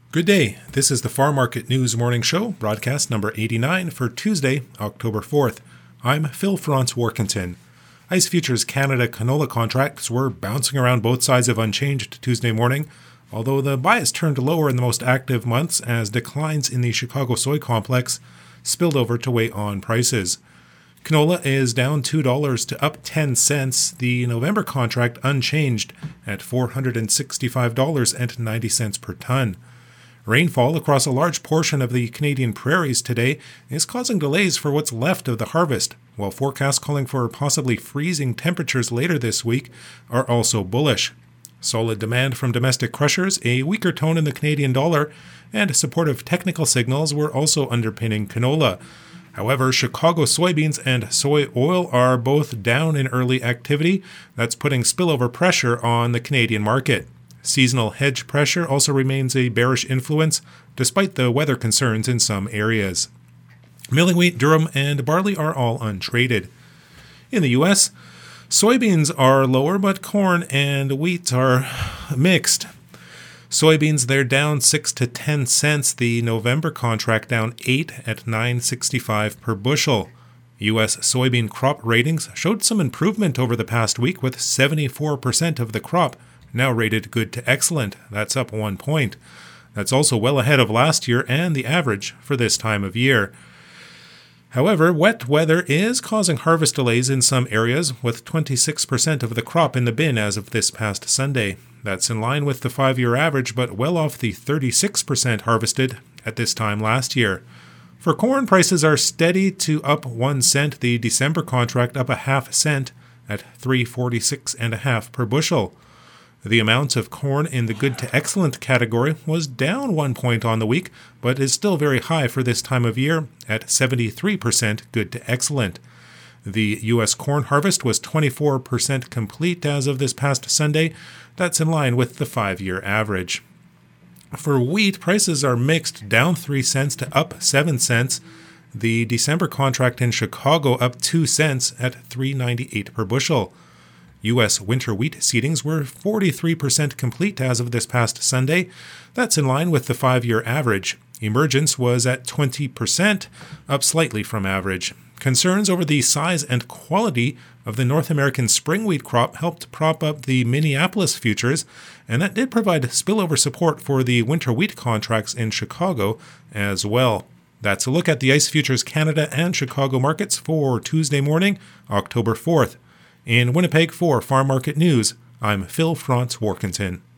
Good day. This is the Farm Market News Morning Show, broadcast number 89 for Tuesday, October 4th. I'm Phil Franz Warkentin. ICE Futures Canada canola contracts were bouncing around both sides of unchanged Tuesday morning, although the bias turned lower in the most active months as declines in the Chicago soy complex spilled over to weigh on prices. Canola is down $2 to up 10 cents, the November contract unchanged at $465.90 per ton. Rainfall across a large portion of the Canadian prairies today is causing delays for what's left of the harvest, while forecasts calling for possibly freezing temperatures later this week are also bullish. Solid demand from domestic crushers, a weaker tone in the Canadian dollar, and supportive technical signals were also underpinning canola. However, Chicago soybeans and soy oil are both down in early activity. That's putting spillover pressure on the Canadian market. Seasonal hedge pressure also remains a bearish influence, despite the weather concerns in some areas. Milling wheat, durum, and barley are all untraded. In the U.S., soybeans are lower, but corn and wheat are mixed. Soybeans, they're down 6 to 10 cents. The November contract down 8 at $9.65 per bushel. U.S. soybean crop ratings showed some improvement over the past week, with 74% of the crop now rated good to excellent. That's up 1 point. That's also well ahead of last year and the average for this time of year. However, wet weather is causing harvest delays in some areas, with 26% of the crop in the bin as of this past Sunday. That's in line with the 5-year average, but well off the 36% harvested at this time last year. For corn, prices are steady to up 1 cent, the December contract up a half cent at $3.46.5 per bushel. The amount of corn in the good to excellent category was down 1 point on the week, but is still very high for this time of year at 73% good to excellent. The U.S. corn harvest was 24% complete as of this past Sunday. That's in line with the 5-year average. For wheat, prices are mixed, down 3 cents to up 7 cents. The December contract in Chicago up 2 cents at $3.98 per bushel. U.S. winter wheat seedings were 43% complete as of this past Sunday. That's in line with the 5-year average. Emergence was at 20%, up slightly from average. Concerns over the size and quality of the North American spring wheat crop helped prop up the Minneapolis futures, and that did provide spillover support for the winter wheat contracts in Chicago as well. That's a look at the ICE Futures Canada and Chicago markets for Tuesday morning, October 4th. In Winnipeg for Farm Market News, I'm Phil Franz Warkentin.